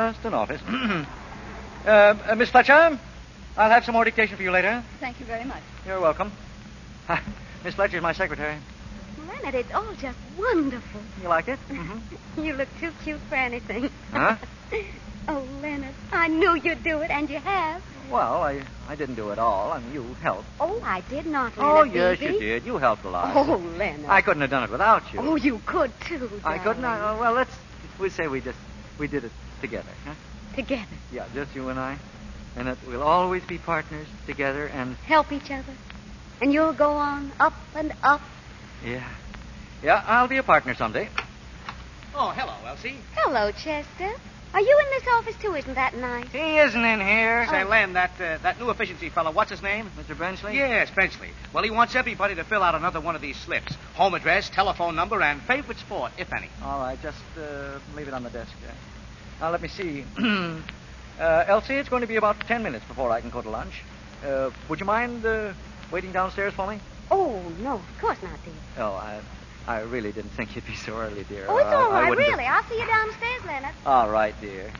Miss Fletcher, I'll have some more dictation for you later. Thank you very much. You're welcome. Miss Fletcher's my secretary. Leonard, it's all just wonderful. You like it? Mm-hmm. You look too cute for anything. Huh? Oh, Leonard, I knew you'd do it, and you have. Well, I didn't do it all. I mean, you helped. Oh, I did not, Leonard. Oh, yes, Beebe. you did. You helped a lot. Oh, Leonard. I couldn't have done it without you. Oh, you could, too, I couldn't. Well, we'll say we did it together, huh? Together. Yeah, just you and I. And that we'll always be partners together and... help each other. And you'll go on up and up. Yeah. Yeah, I'll be a partner someday. Oh, hello, Elsie. Hello, Chester. Are you in this office, too? Isn't that nice? He isn't in here. Say, Len, that new efficiency fellow, what's his name? Mr. Benchley? Yes, Benchley. Well, he wants everybody to fill out another one of these slips. Home address, telephone number, and favorite sport, if any. All right, just leave it on the desk there. Now, let me see. Elsie, it's going to be about 10 minutes before I can go to lunch. Would you mind waiting downstairs for me? Oh, no, of course not, dear. Oh, I really didn't think you'd be so early, dear. Oh, it's all right, wouldn't really. I'll see you downstairs, Leonard. All right, dear.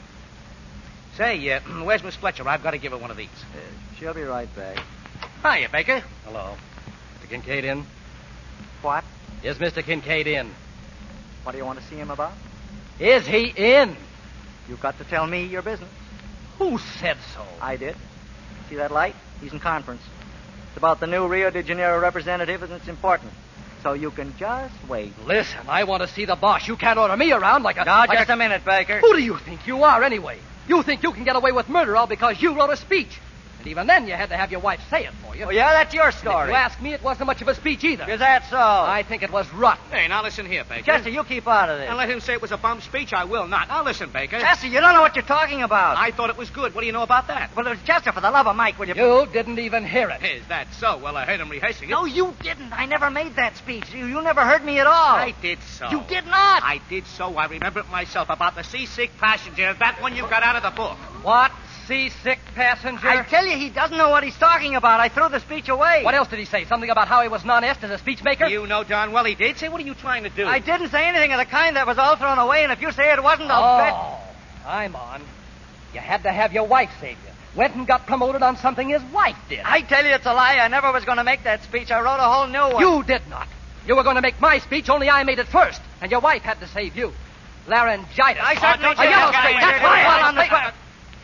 Say, where's Miss Fletcher? I've got to give her one of these. She'll be right back. Hiya, Baker. Hello. Mr. Kincaid in? What? Is Mr. Kincaid in? What do you want to see him about? Is he in? You've got to tell me your business. Who said so? I did. See that light? He's in conference. It's about the new Rio de Janeiro representative, and it's important. So you can just wait. Listen, I want to see the boss. You can't order me around like a... Now, like just a minute, Baker. Who do you think you are, anyway? You think you can get away with murder all because you wrote a speech. And even then, you had to have your wife say it for you. Oh, yeah, that's your And if story. you ask me, it wasn't much of a speech either. Is that so? I think it was rotten. Hey, now listen here, Baker. Chester, you keep out of this. And let him say it was a bum speech. I will not. Now listen, Baker. Chester, you don't know what you're talking about. I thought it was good. What do you know about that? Well, Chester, for the love of Mike, will you... You didn't even hear it. Is that so? Well, I heard him rehearsing it. No, you didn't. I never made that speech. You never heard me at all. I did so. You did not. I did so. I remember it myself about the seasick passenger. That one you got out of the book. What? Seasick passenger? I tell you, he doesn't know what he's talking about. I threw the speech away. What else did he say? Something about how he was non-est as a speech maker? You know darn well he did. Say, what are you trying to do? I didn't say anything of the kind. That was all thrown away, and if you say it wasn't, I'll bet... I'm on. You had to have your wife save you. Went and got promoted on something his wife did. I tell you, it's a lie. I never was going to make that speech. I wrote a whole new one. You did not. You were going to make my speech, only I made it first, and your wife had to save you. Laryngitis. I certainly A yellow streak. That's why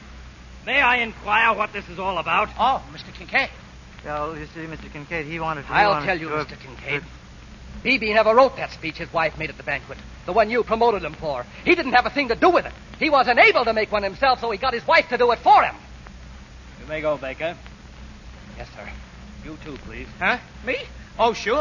May I inquire what this is all about? Oh, Mr. Kincaid. Well, you see, Mr. Kincaid, he wanted to... I'll tell you, Mr. Kincaid. Beebe never wrote that speech his wife made at the banquet, the one you promoted him for. He didn't have a thing to do with it. He wasn't able to make one himself, so he got his wife to do it for him. You may go, Baker. Yes, sir. You too, please. Huh? Me? Oh, sure.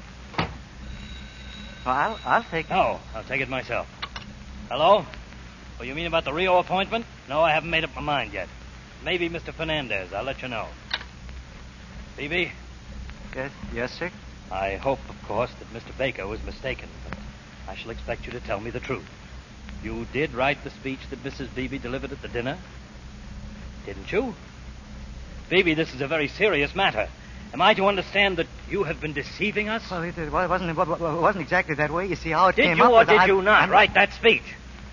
Well, I'll take it. No, I'll take it myself. Hello? Oh, you mean about the Rio appointment? No, I haven't made up my mind yet. Maybe Mr. Fernandez. I'll let you know. Phoebe? Yes, sir? I hope, of course, that Mr. Baker was mistaken, but I shall expect you to tell me the truth. You did write the speech that Mrs. Beebe delivered at the dinner? Didn't you? Phoebe, this is a very serious matter. Am I to understand that you have been deceiving us? Well, it wasn't exactly that way. You see how it Did came you up. or did you not write that speech?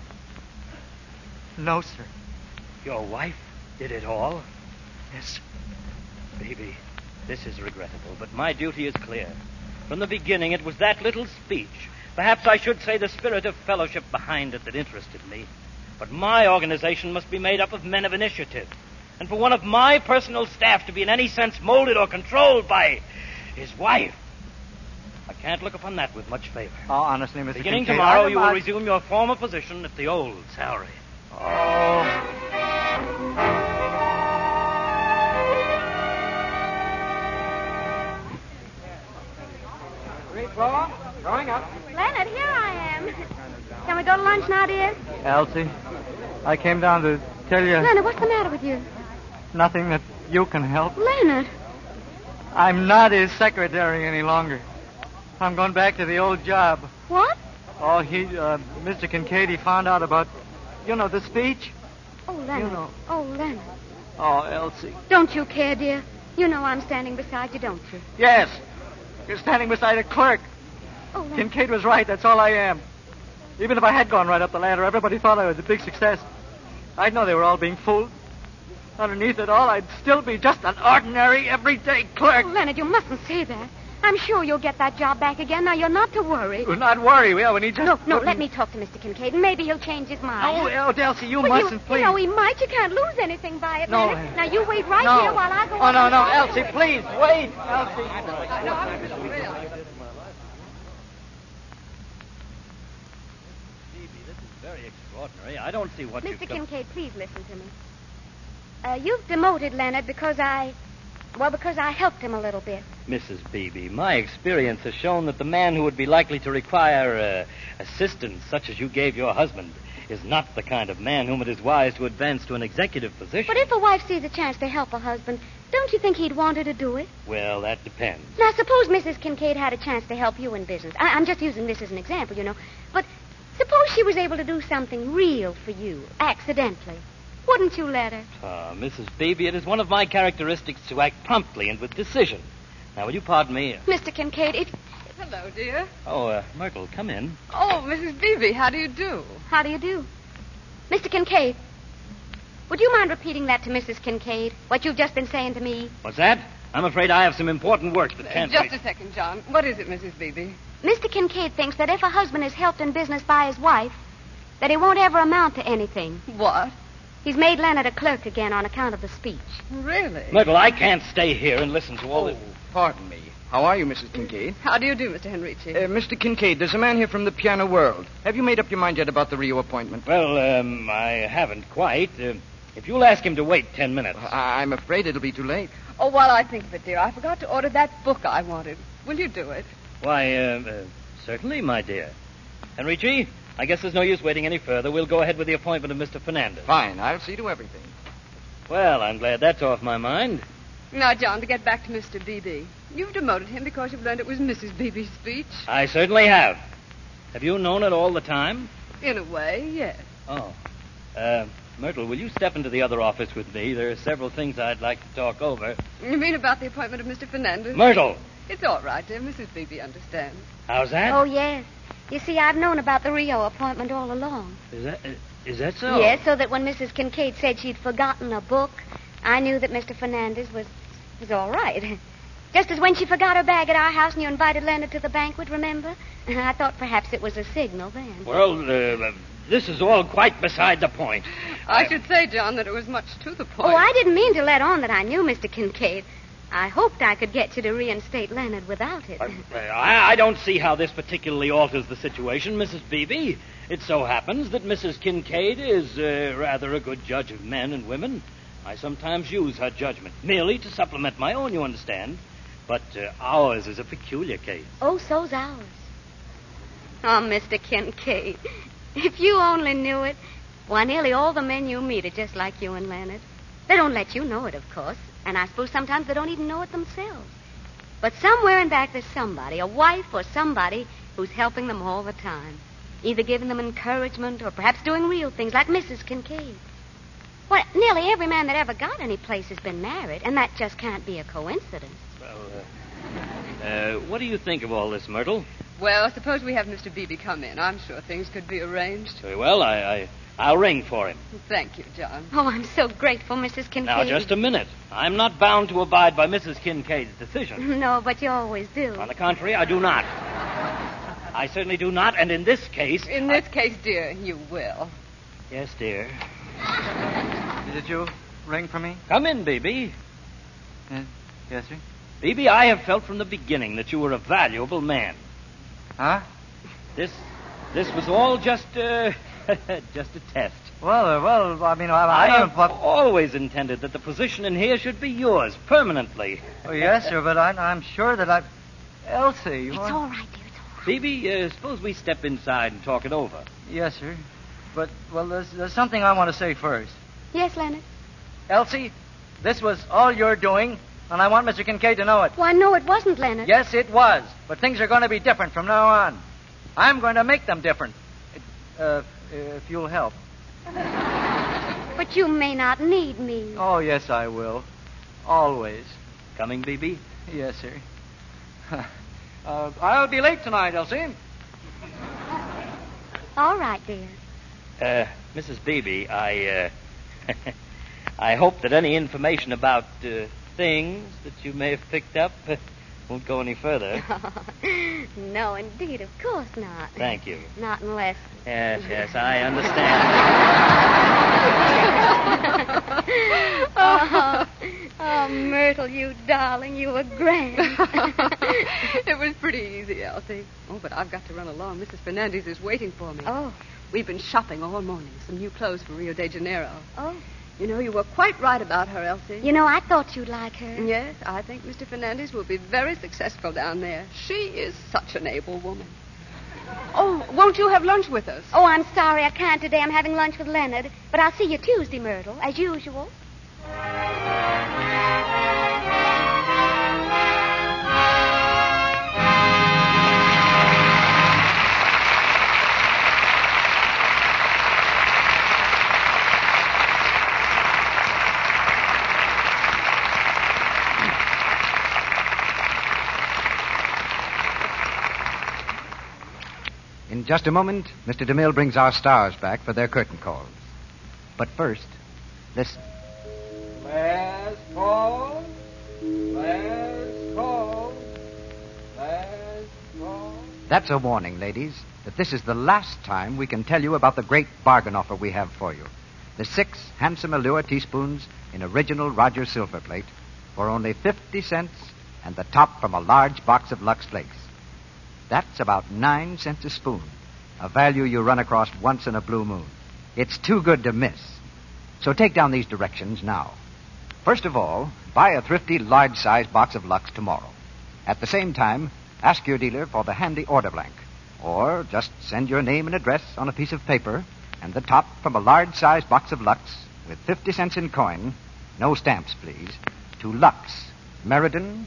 No, sir. Your wife did it all? Yes, sir. Baby, this is regrettable, but my duty is clear. From the beginning, it was that little speech. Perhaps I should say the spirit of fellowship behind it that interested me. But my organization must be made up of men of initiative. And for one of my personal staff to be in any sense molded or controlled by his wife, I can't look upon that with much favor. Oh, honestly, Mr. Beginning Kincaid, tomorrow, you will resume your former position at the old salary. Oh. Street floor, going up. Leonard, here I am. Can we go to lunch now, dear? Elsie, I came down to tell you... Leonard, what's the matter with you? Nothing that you can help. Leonard. I'm not his secretary any longer. I'm going back to the old job. What? Oh, Mr. Kincaid, he found out about, the speech. Oh, Leonard. Oh, Leonard. Oh, Elsie. Don't you care, dear? You know I'm standing beside you, don't you? Yes. You're standing beside a clerk. Oh, Leonard. Kincaid was right. That's all I am. Even if I had gone right up the ladder, everybody thought I was a big success. I'd know they were all being fooled. Underneath it all, I'd still be just an ordinary, everyday clerk. Oh, Leonard, you mustn't say that. I'm sure you'll get that job back again. Now, you're not to worry. Well, not worry. We need to... No, let me talk to Mr. Kincaid, and maybe he'll change his mind. Oh, Elsie, you mustn't, please. He might. You can't lose anything by it, No. Leonard. Now, you wait right here while I go... Oh, no, Elsie, please, wait. Elsie. Phoebe, this is very extraordinary. I don't see what Mr. Kincaid, please listen to me. You've demoted Leonard because I Well, because I helped him a little bit. Mrs. Beebe, my experience has shown that the man who would be likely to require assistance such as you gave your husband is not the kind of man whom it is wise to advance to an executive position. But if a wife sees a chance to help her husband, don't you think he'd want her to do it? Well, that depends. Now, suppose Mrs. Kincaid had a chance to help you in business. I'm just using this as an example, you know. But suppose she was able to do something real for you, accidentally. Wouldn't you let her? Mrs. Beebe, it is one of my characteristics to act promptly and with decision. Now, will you pardon me? Mr. Kincaid, if... Hello, dear. Oh, Myrtle, come in. Oh, Mrs. Beebe, how do you do? How do you do? Mr. Kincaid, would you mind repeating that to Mrs. Kincaid, what you've just been saying to me? What's that? I'm afraid I have some important work that can't Just wait. a second, John. What is it, Mrs. Beebe? Mr. Kincaid thinks that if a husband is helped in business by his wife, that it won't ever amount to anything. What? He's made Leonard a clerk again on account of the speech. Really? Myrtle, I can't stay here and listen to all this. Pardon me. How are you, Mrs. Kincaid? How do you do, Mr. Henrici? Mr. Kincaid, there's a man here from the Piano World. Have you made up your mind yet about the Rio appointment? Well, I haven't quite. If you'll ask him to wait 10 minutes. I'm afraid it'll be too late. Oh, while I think of it, dear, I forgot to order that book I wanted. Will you do it? Why, certainly, my dear. Henrici, I guess there's no use waiting any further. We'll go ahead with the appointment of Mr. Fernandez. Fine. I'll see to everything. Well, I'm glad that's off my mind. Now, John, to get back to Mr. Beebe. You've demoted him because you've learned it was Mrs. Beebe's speech. I certainly have. Have you known it all the time? In a way, yes. Oh. Myrtle, will you step into the other office with me? There are several things I'd like to talk over. You mean about the appointment of Mr. Fernandez? Myrtle! It's all right, dear. Mrs. Beebe understands. How's that? Oh, yes. You see, I've known about the Rio appointment all along. Is that so? Yes, so that when Mrs. Kincaid said she'd forgotten a book, I knew that Mr. Fernandez was all right. Just as when she forgot her bag at our house and you invited Leonard to the banquet, remember? I thought perhaps it was a signal then. Well, this is all quite beside the point. I should say, John, that it was much to the point. Oh, I didn't mean to let on that I knew Mr. Kincaid. I hoped I could get you to reinstate Leonard without it. I don't see how this particularly alters the situation, Mrs. Beebe. It so happens that Mrs. Kincaid is rather a good judge of men and women. I sometimes use her judgment, merely to supplement my own, you understand. But ours is a peculiar case. Oh, so's ours. Oh, Mr. Kincaid, if you only knew it. Why, nearly all the men you meet are just like you and Leonard. They don't let you know it, of course. And I suppose sometimes they don't even know it themselves. But somewhere in back there's somebody, a wife or somebody, who's helping them all the time. Either giving them encouragement or perhaps doing real things like Mrs. Kincaid. Well, nearly every man that ever got any place has been married, and that just can't be a coincidence. Well, what do you think of all this, Myrtle? Well, suppose we have Mr. Beebe come in. I'm sure things could be arranged. Very well, I'll ring for him. Thank you, John. Oh, I'm so grateful, Mrs. Kincaid. Now, just a minute. I'm not bound to abide by Mrs. Kincaid's decision. No, but you always do. On the contrary, I do not. I certainly do not, and in this case... In this case, dear, you will. Yes, dear. Did you ring for me? Come in, Beebe. Yes, sir? Beebe, I have felt from the beginning that you were a valuable man. Huh? This was all just a test. Well, I mean, I have always intended that the position in here should be yours, permanently. Oh, yes, sir, but I'm sure that Elsie... It's all right, dear, it's all right. Beebe, suppose we step inside and talk it over. Yes, sir. But, well, there's something I want to say first. Yes, Leonard? Elsie, this was all you're doing, and I want Mr. Kincaid to know it. Why, no, it wasn't, Leonard. Yes, it was. But things are going to be different from now on. I'm going to make them different. If you'll help. But you may not need me. Oh, yes, I will. Always. Coming, Beebe? Yes, sir. I'll be late tonight, Elsie. All right, dear. Mrs. Beebe, I hope that any information about things that you may have picked up won't go any further. No, indeed, of course not. Thank you. Not unless... Yes, I understand. Oh, Myrtle, you darling, you were grand. It was pretty easy, Elsie. Oh, but I've got to run along. Mrs. Fernandez is waiting for me. Oh. We've been shopping all morning. Some new clothes for Rio de Janeiro. Oh. You know, you were quite right about her, Elsie. You know, I thought you'd like her. Yes, I think Mr. Fernandez will be very successful down there. She is such an able woman. Oh, won't you have lunch with us? Oh, I'm sorry I can't today. I'm having lunch with Leonard. But I'll see you Tuesday, Myrtle, as usual. In just a moment, Mr. DeMille brings our stars back for their curtain calls. But first, listen. Last call. Last call. Last call. That's a warning, ladies, that this is the last time we can tell you about the great bargain offer we have for you. The 6 handsome Allure teaspoons in original Rogers silver plate for only 50 cents and the top from a large box of Lux Flakes. That's about 9 cents a spoon, a value you run across once in a blue moon. It's too good to miss. So take down these directions now. First of all, buy a thrifty large-sized box of Lux tomorrow. At the same time, ask your dealer for the handy order blank. Or just send your name and address on a piece of paper and the top from a large-sized box of Lux with 50 cents in coin, no stamps, please, to Lux, Meriden,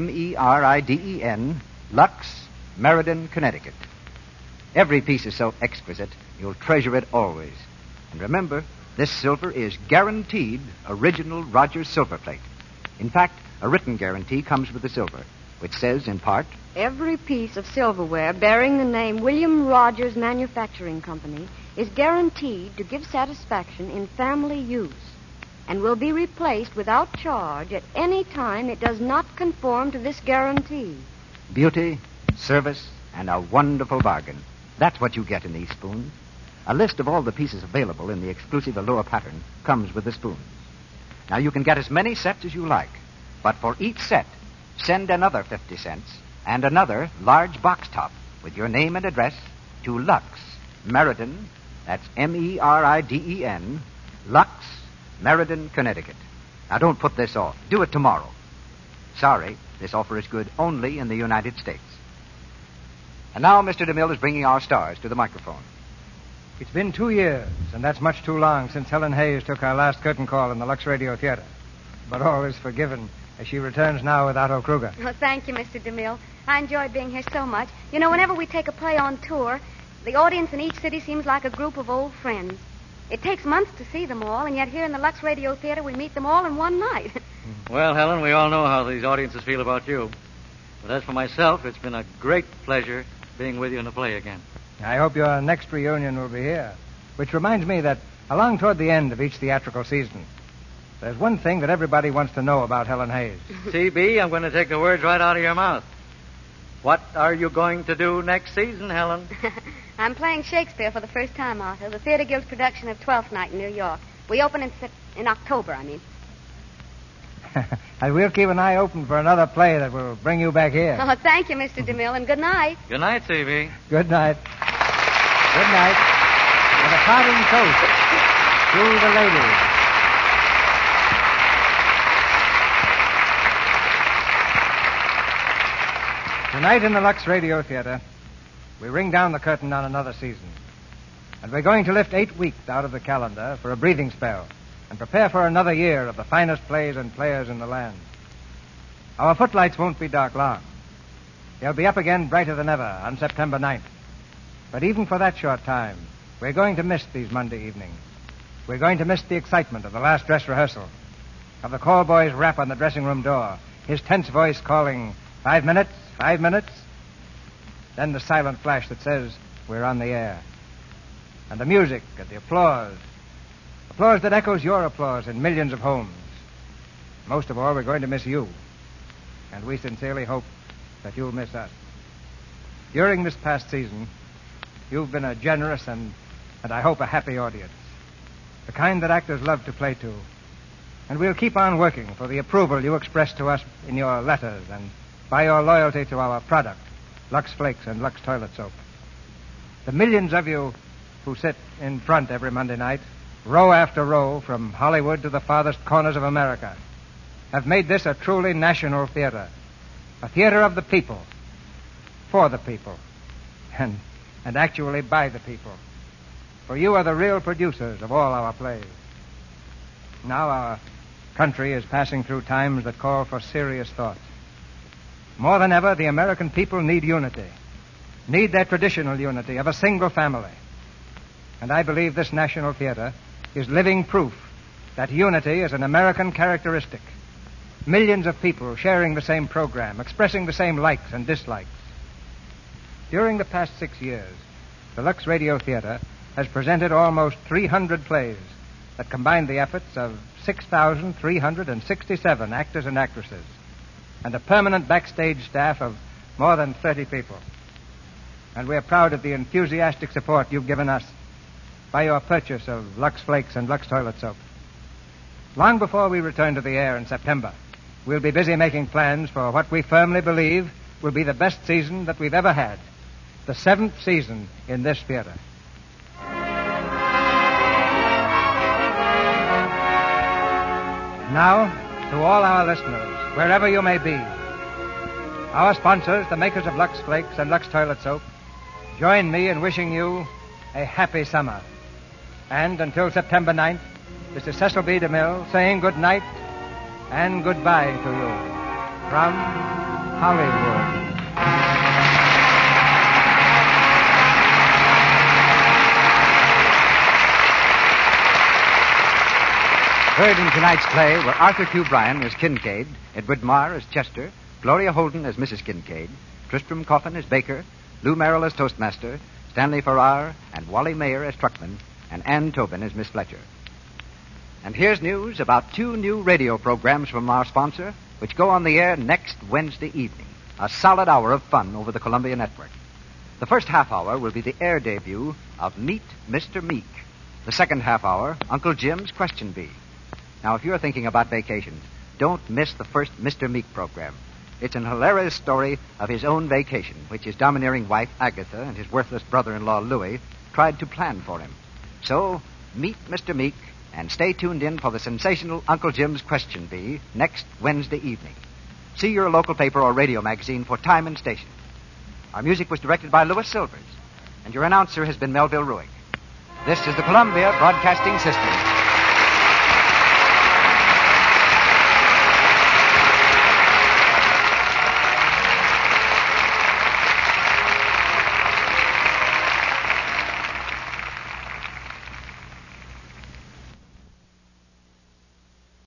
Meriden, Lux, Meriden, Connecticut. Every piece is so exquisite, you'll treasure it always. And remember, this silver is guaranteed original Rogers silver plate. In fact, a written guarantee comes with the silver, which says, in part, every piece of silverware bearing the name William Rogers Manufacturing Company is guaranteed to give satisfaction in family use and will be replaced without charge at any time it does not conform to this guarantee. beauty, service, and a wonderful bargain. That's what you get in these spoons. A list of all the pieces available in the exclusive Allure pattern comes with the spoons. Now, you can get as many sets as you like, but for each set, send another 50 cents and another large box top with your name and address to Lux, Meriden, that's Meriden, Lux, Meriden, Connecticut. Now, don't put this off. Do it tomorrow. Sorry, this offer is good only in the United States. And now Mr. DeMille is bringing our stars to the microphone. It's been 2 years, and that's much too long since Helen Hayes took our last curtain call in the Lux Radio Theater. But all is forgiven as she returns now with Otto Kruger. Oh, thank you, Mr. DeMille. I enjoyed being here so much. You know, whenever we take a play on tour, the audience in each city seems like a group of old friends. It takes months to see them all, and yet here in the Lux Radio Theater we meet them all in one night. Well, Helen, we all know how these audiences feel about you. But as for myself, it's been a great pleasure being with you in the play again. I hope your next reunion will be here. Which reminds me that along toward the end of each theatrical season, there's one thing that everybody wants to know about Helen Hayes. CB, I'm going to take the words right out of your mouth. What are you going to do next season, Helen? I'm playing Shakespeare for the first time, Otto. The Theater Guild's production of Twelfth Night in New York. We open in October, I mean. And we'll keep an eye open for another play that will bring you back here. Oh, thank you, Mr. DeMille, and good night. Good night, CB. Good night. Good night. And a parting toast to the ladies. Tonight in the Lux Radio Theater, we ring down the curtain on another season. And we're going to lift 8 weeks out of the calendar for a breathing spell and prepare for another year of the finest plays and players in the land. Our footlights won't be dark long. They'll be up again brighter than ever on September 9th. But even for that short time, we're going to miss these Monday evenings. We're going to miss the excitement of the last dress rehearsal, of the call boy's rap on the dressing room door, his tense voice calling, 5 minutes, 5 minutes. Then the silent flash that says, we're on the air. And the music and the applause. Applause that echoes your applause in millions of homes. Most of all, we're going to miss you. And we sincerely hope that you'll miss us. During this past season, you've been a generous and I hope a happy audience. The kind that actors love to play to. And we'll keep on working for the approval you express to us in your letters and by your loyalty to our product, Lux Flakes and Lux Toilet Soap. The millions of you who sit in front every Monday night row after row, from Hollywood to the farthest corners of America, have made this a truly national theater. A theater of the people, for the people, and actually by the people. For you are the real producers of all our plays. Now our country is passing through times that call for serious thought. More than ever, the American people need unity, need their traditional unity of a single family. And I believe this National Theater is living proof that unity is an American characteristic. Millions of people sharing the same program, expressing the same likes and dislikes. During the past 6 years, the Lux Radio Theater has presented almost 300 plays that combine the efforts of 6,367 actors and actresses and a permanent backstage staff of more than 30 people. And we're proud of the enthusiastic support you've given us by your purchase of Lux Flakes and Lux Toilet Soap. Long before we return to the air in September, we'll be busy making plans for what we firmly believe will be the best season that we've ever had, the 7th season in this theater. Now, to all our listeners, wherever you may be, our sponsors, the makers of Lux Flakes and Lux Toilet Soap, join me in wishing you a happy summer. And until September 9th, this is Cecil B. DeMille saying good night and goodbye to you from Hollywood. Heard in tonight's play were Arthur Q. Bryan as Kincaid, Edward Marr as Chester, Gloria Holden as Mrs. Kincaid, Tristram Coffin as Baker, Lou Merrill as Toastmaster, Stanley Farrar and Wally Mayer as Truckman, and Ann Tobin as Miss Fletcher. And here's news about 2 new radio programs from our sponsor, which go on the air next Wednesday evening. A solid hour of fun over the Columbia Network. The first half hour will be the air debut of Meet Mr. Meek. The second half hour, Uncle Jim's Question Bee. Now, if you're thinking about vacations, don't miss the first Mr. Meek program. It's an hilarious story of his own vacation, which his domineering wife, Agatha, and his worthless brother-in-law, Louis, tried to plan for him. So, meet Mr. Meek, and stay tuned in for the sensational Uncle Jim's Question Bee next Wednesday evening. See your local paper or radio magazine for time and station. Our music was directed by Louis Silvers, and your announcer has been Melville Ruick. This is the Columbia Broadcasting System.